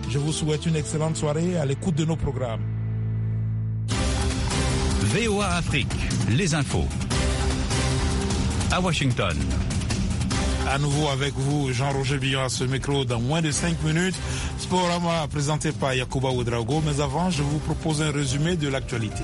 Je vous souhaite une excellente soirée à l'écoute de nos programmes. VOA Afrique, les infos. À Washington. À nouveau avec vous, Jean-Roger Billon à ce micro dans moins de 5 minutes. Sporama présenté par Yacouba Ouedraogo. Mais avant, je vous propose un résumé de l'actualité.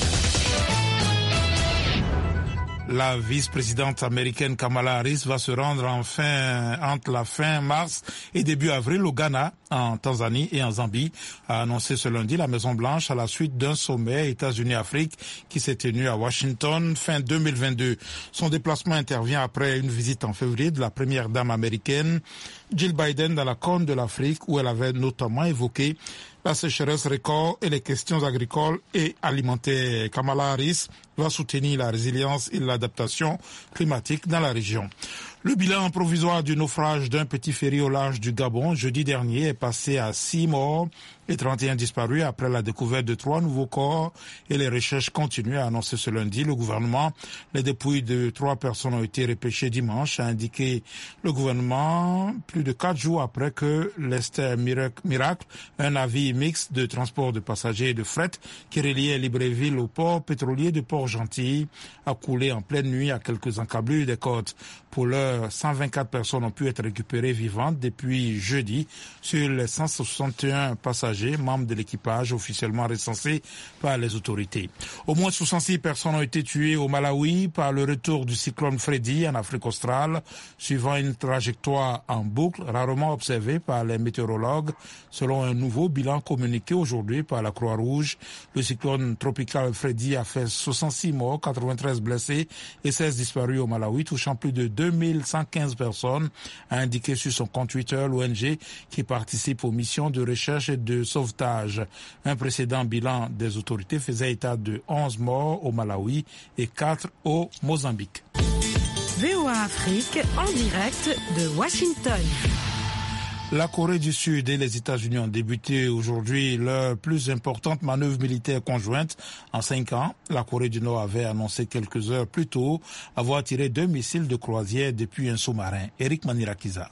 La vice-présidente américaine Kamala Harris va se rendre entre la fin mars et début avril au Ghana, en Tanzanie et en Zambie, a annoncé ce lundi la Maison-Blanche à la suite d'un sommet États-Unis-Afrique qui s'est tenu à Washington fin 2022. Son déplacement intervient après une visite en février de la première dame américaine Jill Biden dans la Corne de l'Afrique où elle avait notamment évoqué la sécheresse record et les questions agricoles et alimentaires. Kamala Harris va soutenir la résilience et l'adaptation climatique dans la région. Le bilan provisoire du naufrage d'un petit ferry au large du Gabon jeudi dernier est passé à 6 morts et 31 disparus après la découverte de 3 nouveaux corps et les recherches continuent, a annoncé ce lundi le gouvernement. Les dépouilles de 3 personnes ont été repêchées dimanche, a indiqué le gouvernement, plus de 4 jours après que l'Esther Miracle, un navire mixte de transport de passagers et de fret qui reliait Libreville au port pétrolier de Port-Gentil, a coulé en pleine nuit à quelques encablures des côtes. Pour l'heure, 124 personnes ont pu être récupérées vivantes depuis jeudi sur les 161 passagers membres de l'équipage officiellement recensés par les autorités. Au moins 66 personnes ont été tuées au Malawi par le retour du cyclone Freddy en Afrique australe, suivant une trajectoire en boucle rarement observée par les météorologues, selon un nouveau bilan communiqué aujourd'hui par la Croix-Rouge. Le cyclone tropical Freddy a fait 66 morts, 93 blessés et 16 disparus au Malawi, touchant plus de 2115 personnes, a indiqué sur son compte Twitter l'ONG qui participe aux missions de recherche et de sauvetage. Un précédent bilan des autorités faisait état de 11 morts au Malawi et 4 au Mozambique. VOA Afrique en direct de Washington. La Corée du Sud et les États-Unis ont débuté aujourd'hui leur plus importante manœuvre militaire conjointe en 5 ans. La Corée du Nord avait annoncé quelques heures plus tôt avoir tiré 2 missiles de croisière depuis un sous-marin. Eric Manirakiza.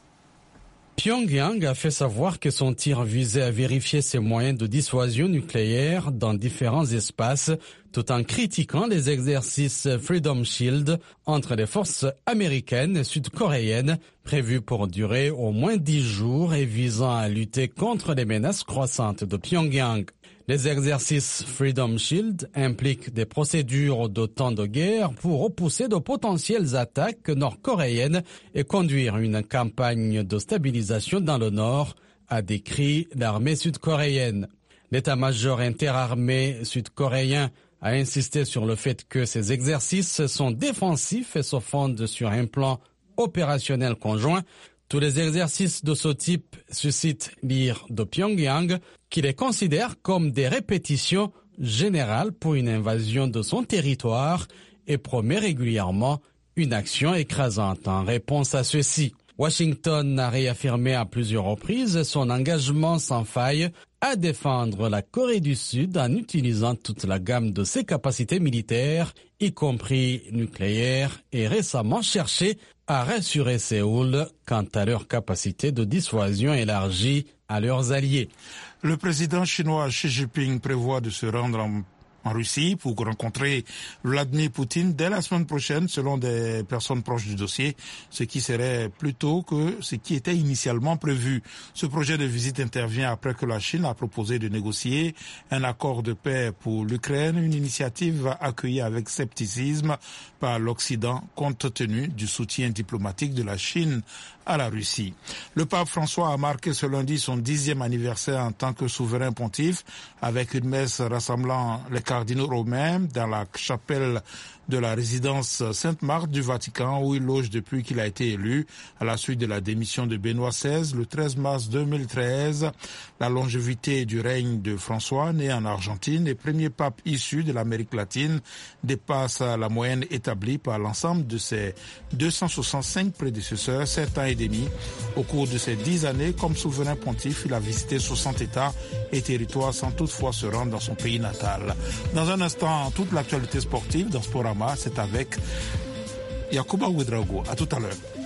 Pyongyang a fait savoir que son tir visait à vérifier ses moyens de dissuasion nucléaire dans différents espaces, tout en critiquant les exercices Freedom Shield entre les forces américaines et sud-coréennes prévus pour durer au moins 10 jours et visant à lutter contre les menaces croissantes de Pyongyang. Les exercices Freedom Shield impliquent des procédures de temps de guerre pour repousser de potentielles attaques nord-coréennes et conduire une campagne de stabilisation dans le nord, a décrit l'armée sud-coréenne. L'état-major interarmé sud-coréen a insisté sur le fait que ces exercices sont défensifs et se fondent sur un plan opérationnel conjoint. Tous les exercices de ce type suscitent l'ire de Pyongyang, qui les considère comme des répétitions générales pour une invasion de son territoire et promet régulièrement une action écrasante en réponse à ceci. Washington a réaffirmé à plusieurs reprises son engagement sans faille à défendre la Corée du Sud en utilisant toute la gamme de ses capacités militaires, y compris nucléaires, et récemment cherché à rassurer Séoul quant à leur capacité de dissuasion élargie à leurs alliés. Le président chinois Xi Jinping prévoit de se rendre en Russie pour rencontrer Vladimir Poutine dès la semaine prochaine, selon des personnes proches du dossier, ce qui serait plus tôt que ce qui était initialement prévu. Ce projet de visite intervient après que la Chine a proposé de négocier un accord de paix pour l'Ukraine, une initiative accueillie avec scepticisme par l'Occident compte tenu du soutien diplomatique de la Chine à la Russie. Le pape François a marqué ce lundi son 10e anniversaire en tant que souverain pontife avec une messe rassemblant les cardinaux romains dans la chapelle de la résidence Sainte-Marthe du Vatican où il loge depuis qu'il a été élu à la suite de la démission de Benoît XVI le 13 mars 2013. La longévité du règne de François, né en Argentine et premier pape issu de l'Amérique latine, dépasse la moyenne établie par l'ensemble de ses 265 prédécesseurs, 7 ans et demi. Au cours de ces 10 années, comme souverain pontife, il a visité 60 États et territoires sans toutefois se rendre dans son pays natal. Dans un instant, toute l'actualité sportive dans Sporama, c'est avec Yacouba Ouedraogo. À tout à l'heure.